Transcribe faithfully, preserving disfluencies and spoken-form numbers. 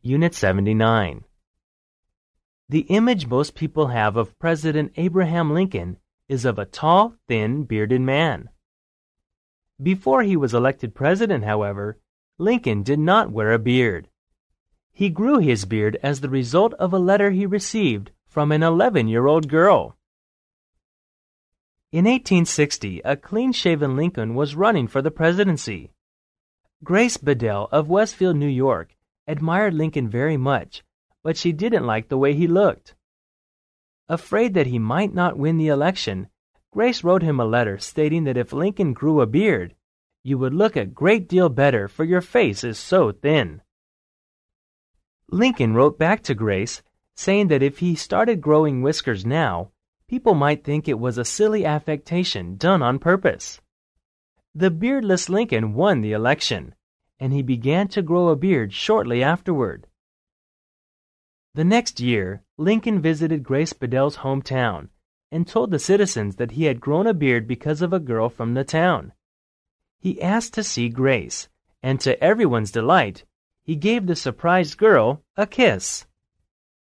Unit seventy-nine. The image most people have of President Abraham Lincoln is of a tall, thin, bearded man. Before he was elected president, however, Lincoln did not wear a beard. He grew his beard as the result of a letter he received from an eleven-year-old girl. In eighteen sixty, a clean-shaven Lincoln was running for the presidency. Grace Bedell of Westfield, New York, admired Lincoln very much, but she didn't like the way he looked. Afraid that he might not win the election, Grace wrote him a letter stating that if Lincoln grew a beard, you would look a great deal better, for your face is so thin. Lincoln wrote back to Grace, saying that if he started growing whiskers now, people might think it was a silly affectation done on purpose. The beardless Lincoln won the election, and he began to grow a beard shortly afterward. The next year, Lincoln visited Grace Bedell's hometown and told the citizens that he had grown a beard because of a girl from the town. He asked to see Grace, and to everyone's delight, he gave the surprised girl a kiss.